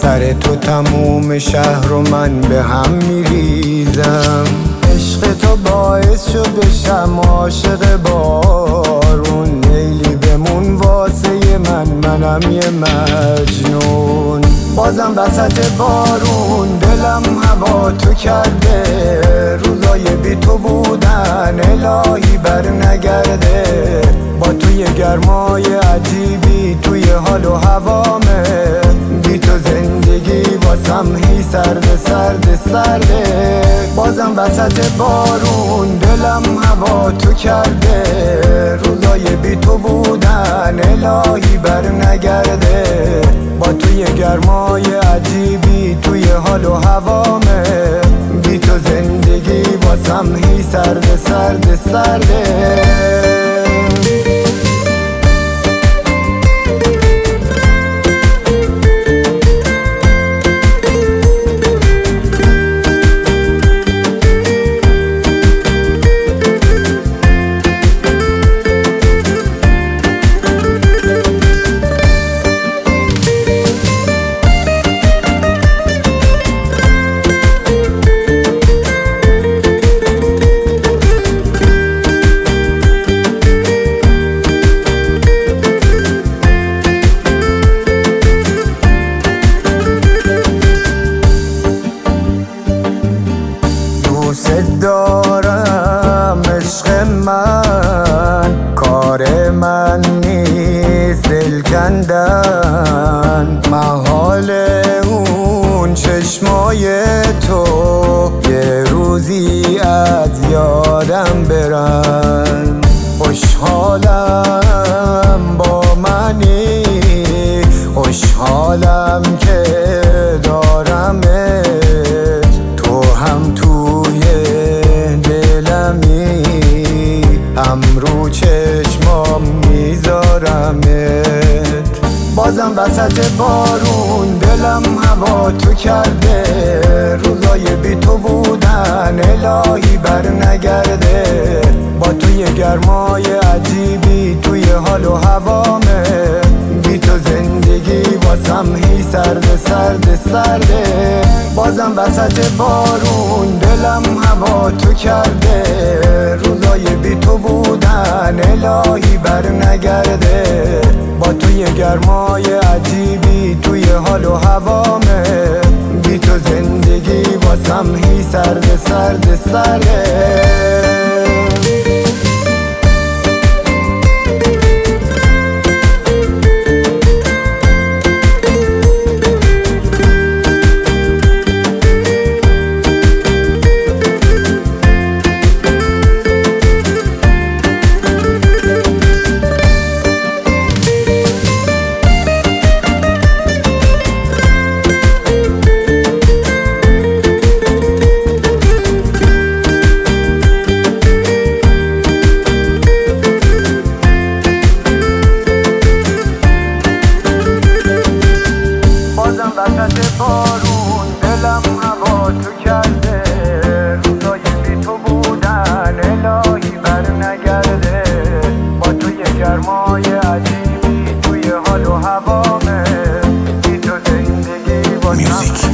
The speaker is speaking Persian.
سر تو تموم شهر و من به هم میریزم. عشق تو باعث شد بشم عاشق بارون، لیلی بمون واسه منم یه مجنون. بازم وسط بارون دلم هوا تو کرده، روزای بی تو بودن الهی بر نگرده. با توی گرمای عجیبی توی حال و هوامه، بی تو زندگی واسم هی سرده سرده سرده. بازم وسط بارون دلم هوا تو کرده، روزای بی تو بودن الهی بر نگرده. با توی گرمای عجیبی توی حال و هوامه، بی تو زندگی واسم هی سرده سرده سرده. دارم عشق من، کار من نیست دل کندن. محال اون چشمای تو یه روزی از یادم برن. خوشحالم با منی، خوشحالم که دارمت، تو هم توی هم رو چشمام میذارمت. بازم وسط بارون دلم هوا تو کرده، روزای بی تو بودن الهی بر نگرده. با توی گرمای عجیبی توی حال و هوامه، بی تو زندگی واسم هی سرده سرده سرده. بازم وسط بارون دلم هوا تو کرده، روزای بی تو بودن الهی بر نگرده. با توی گرمای عجیبی توی حال و هوامه، بی تو زندگی واسم هی سرده سرده سرده. وسط بارون دلم هوا تو کرده، روزای بی تو بودن الهی بر نگرده. با توی گرمای عجیبی توی حال و هوامه، بی تو زندگی واسم